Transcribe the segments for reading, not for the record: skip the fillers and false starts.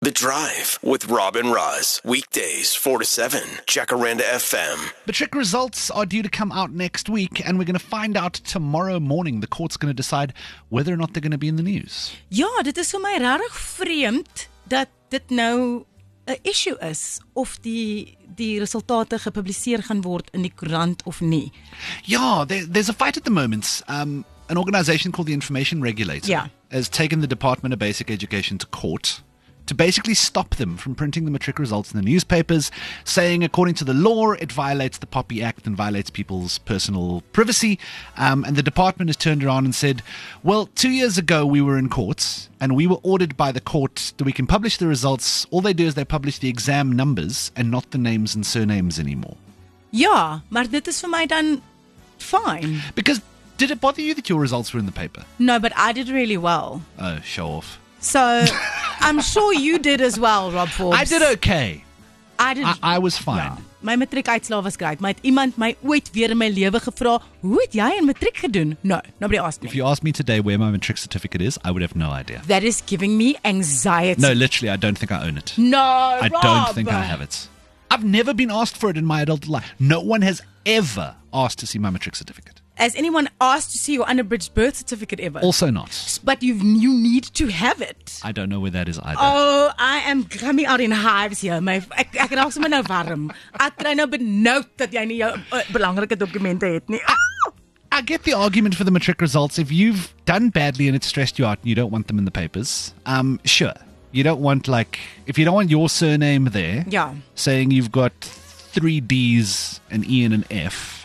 The Drive with Rob and Roz. Weekdays 4 to 7. Jacaranda FM. Matric results are due to come out next week, and we're going to find out tomorrow morning. The court's going to decide whether or not they're going to be in the news. Ja, dit is vir my regtig vreemd dat dit nou 'n issue is of die resultate gepubliseer gaan word in die koerant of nie. Yeah, there's a fight at the moment. An organization called the Information Regulator has taken the Department of Basic Education to court to basically stop them from printing the matric results in the newspapers, saying according to the law it violates the POPI Act and violates people's personal privacy. And the department has turned around and said, well, 2 years ago we were in court and we were ordered by the court that we can publish the results. All they do is they publish the exam numbers and not the names and surnames anymore. Ja, maar dit is vir my dan fine. Because did it bother you that your results were in the paper? No, but I did really well. Oh, show off. So, I'm sure you did as well, Rob Forbes. I did okay. I was fine. Ja, my matriekuitslae was great. Maar het iemand my ooit weer in my lewe gevra, hoe het jy in matriek gedoen? No, nobody asked me. If you asked me today where my matric certificate is, I would have no idea. That is giving me anxiety. No, literally, I don't think I own it. No, I Rob. don't think I have it. I've never been asked for it in my adult life. No one has ever asked to see my matric certificate. Has anyone asked to see your unabridged birth certificate ever? Also not. But you need to have it. I don't know where that is either. Oh, I am coming out in hives here. Ek raak sommer nou warm. Ek kry nou benoud dat jy nie jou belangrike dokumente het nie. I get the argument for the matric results. If you've done badly and it's stressed you out and you don't want them in the papers, sure. You don't want, if you don't want your surname there, saying you've got 3 D's, an E and an F,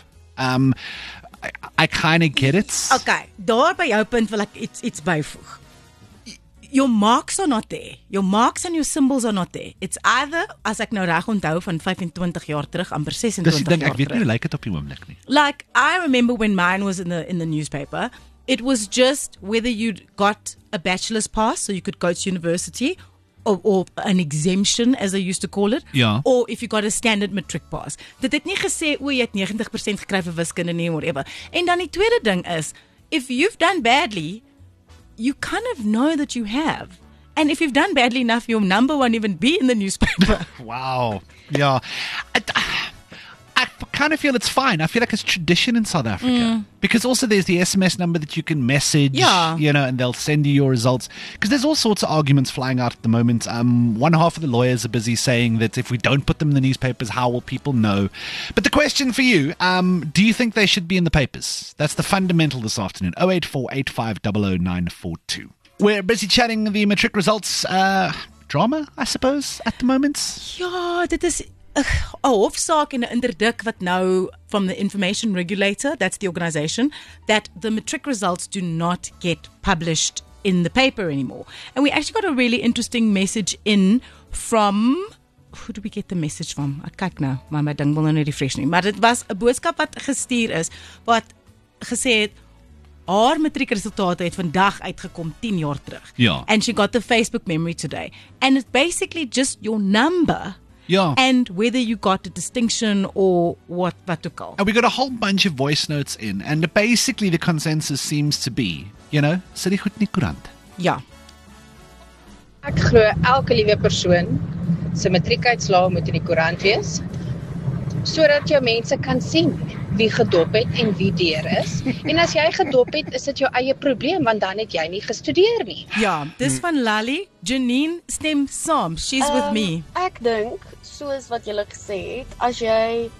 I kind of get it. Okay, daar by jou punt wil ek iets byvoeg. Your marks are not there. Your marks and your symbols are not there. It's either, as ek nou reg onthou van 25 jaar terug, amper 26 Dis die ding, jaar ek weet terug. nie, lyk dit op die oomblik nie. Like, I remember when mine was in the newspaper, it was just whether you'd got a bachelor's pass, so you could go to university, or an exemption, as they used to call it, or if you got a standard matric pass. Dit het nie gesê, jy het 90% gekry vir wiskunde nie, whatever. En dan die tweede ding is, if you've done badly, you kind of know that you have. And if you've done badly enough, your number won't even be in the newspaper. Wow. Yeah. I kind of feel it's fine. I feel like it's tradition in South Africa. Because also there's the SMS number that you can message, and they'll send you your results. Because there's all sorts of arguments flying out at the moment. One half of the lawyers are busy saying that if we don't put them in the newspapers, how will people know? But the question for you, do you think they should be in the papers? That's the fundamental this afternoon. 084-8500-942. We're busy chatting the matric results drama, I suppose, at the moment. Ja, dit is 'n hofsaak en 'n interdik wat nou from the Information Regulator, that's the organization, that the matric results do not get published in the paper anymore. And we actually got a really interesting message in from, who did we get the message from? Ek kyk nou, maar my ding wil nou nie refresh nie. Maar dit was 'n boodskap wat gestuur is, wat gesê het, haar matriekresultate het vandag uitgekom 10 jaar terug. Ja. And she got the Facebook memory today. And it's basically just your number. Yeah. And whether you got a distinction or what ook al. And we got a whole bunch of voice notes in, and basically the consensus seems to be, sit die goed in die koerant. Ja. Ek glo elke liewe persoon se matriekuitslae moet in die koerant wees, sodat jou mense kan sien wie gedop het en wie deur is. En as jy gedop het, is dit jou eie probleem, want dan het jy nie gestudeer nie. Ja, dis van Lally. Janine stem saam. She's with me. Ek dink, soos wat julle gesê het, as jy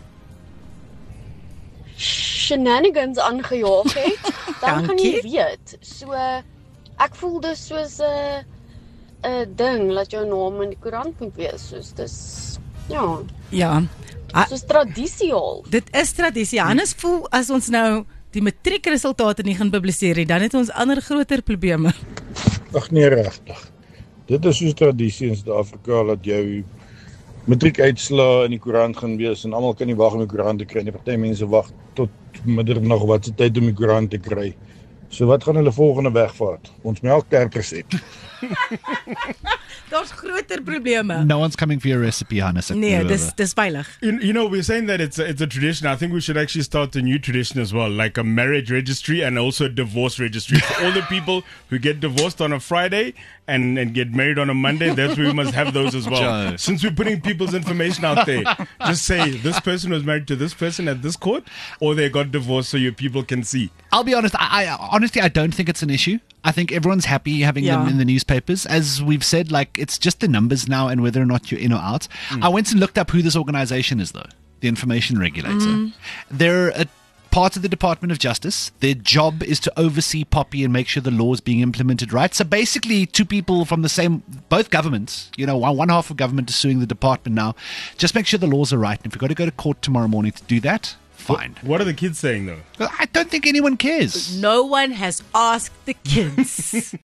shenanigans aangejaag het, dan kan jy weet. So, ek voel dis soos 'n ding, dat jou naam in die koerant moet wees. Soos dis, Ja. soos tradisie al. Dit is tradisie. Anders voel as ons nou die matriekresultate nie gaan publiseer nie, dan het ons ander groter probleme. Ag nee, regtig. Dit is soos tradisie in Suid-Afrika dat jou matriekuitslae in die koerant gaan wees en almal kan nie wag om die koerant te kry nie. Party mense wag tot middernag wat se tyd om die koerant te kry. So wat gaan hulle volgende wegvaart? Ons melkterp resep. Daar's groter probleme. No one's coming for your recipe, Hannes. Nee, dis veilig. We're saying that it's a tradition. I think we should actually start a new tradition as well, like a marriage registry and also a divorce registry. For all the people who get divorced on a Friday and get married on a Monday, that's where we must have those as well. Joe. Since we're putting people's information out there, just say this person was married to this person at this court, or they got divorced so your people can see. I'll be honest, I honestly don't think it's an issue. I think everyone's happy having them in the newspapers. As we've said, like, it's just the numbers now and whether or not you're in or out. I went and looked up who this organization is, though. The Information Regulator. They're a part of the Department of Justice. Their job is to oversee POPI and make sure the law is being implemented right. So basically, two people from both governments, one half of government is suing the department now. Just make sure the laws are right. And if we've got to go to court tomorrow morning to do that, fine. What are the kids saying, though? I don't think anyone cares. No one has asked the kids.